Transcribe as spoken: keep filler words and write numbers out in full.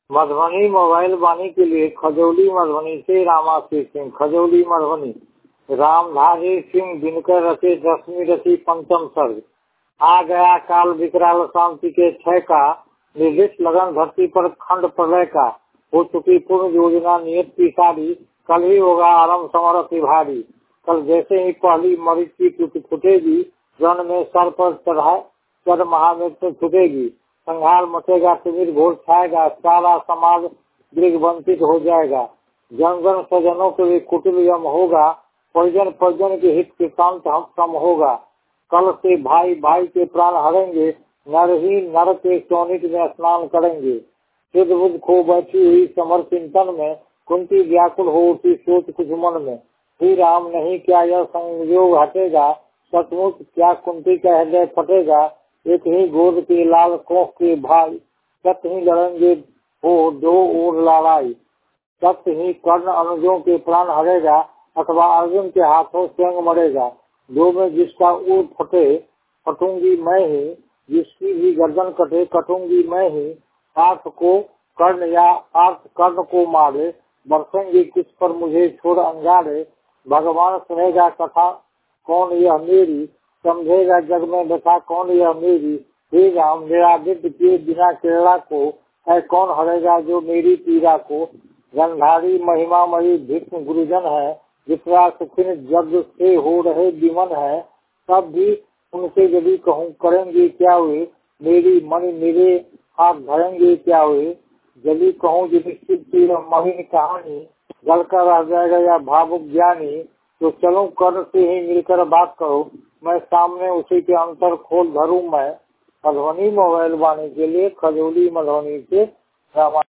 Madhubani mobile वाणी के लिए खजौली मधुबनी से रामाश्री सिंह। खजौली मधुबनी रामधारी सिंह दिनकर रचे दसवीं रची पंचम सर्ग। आ गया काल विकराल शांति के छह का, निर्दिष्ट लगन धरती पर खंड प्रलय का। हो चुकी पूर्ण योजना नियत की सारी, कल ही होगा आरंभ समर भारी। कल जैसे ही पहली मरीज की टूट फूटेगी, रण में सर पर चढ़ा चढ़ महामृत्यु छूटेगी। संहार मचेगा, तिमिर घोर छाएगा, सारा समाज गृहवंचित हो जाएगा। जन जन सजनों के लिए कुटिल यम होगा, परिजन परिजन के हित के कांत हम कम होगा। कल से भाई भाई के प्राण हरेंगे, नर ही नर के चौनिक में स्नान करेंगे। सिद्ध बुद्ध खो बैठी हुई समर चिंतन में, कुंती व्याकुल हो उठी सोच कुछ मन में। श्री राम नहीं क्या यह संयोग हटेगा, सचमुच क्या कुंती का हृदय फटेगा। एक ही गोद के लाल कोख के भाई, सत ही लड़ेंगे हो दो ओर लड़ाई। सत ही कर्ण अनुजों के प्राण हरेगा, अथवा अर्जुन के हाथों स्वयं मरेगा। दो में जिसका ऊर फटे फटूंगी मैं ही, जिसकी भी गर्दन कटे कटूंगी मैं ही। पार्थ को कर्ण या पार्थ कर्ण को मारे, बरसेंगे किस पर मुझे छोड़ अंगारे। भगवान सुनेगा कथा कौन यह मेरी, समझेगा जग में व्यथा कौन यह मेरी। हे राम निरादित किए बिना केरला को, है कौन हरेगा जो मेरी पीड़ा को। गंधारी महिमामयी भीष्म गुरुजन है, जितना सुखिन जग से हो रहे विमन है। तब भी उनसे यदि कहूँ करेंगे क्या हुए, मेरी मणि मेरे हाथ धरेंगे क्या हुए। यदि कहूँ युधिष्ठिर की महीन कहानी, गलकर रह जाएगा या भावुक ज्ञानी। तो चलो कर्ण से ही मिलकर बात करो, मैं सामने उसी के अंतर खोल धरूं मैं। मधुबनी मोबाइल वाणी के लिए खजौली मधुबनी से रामा।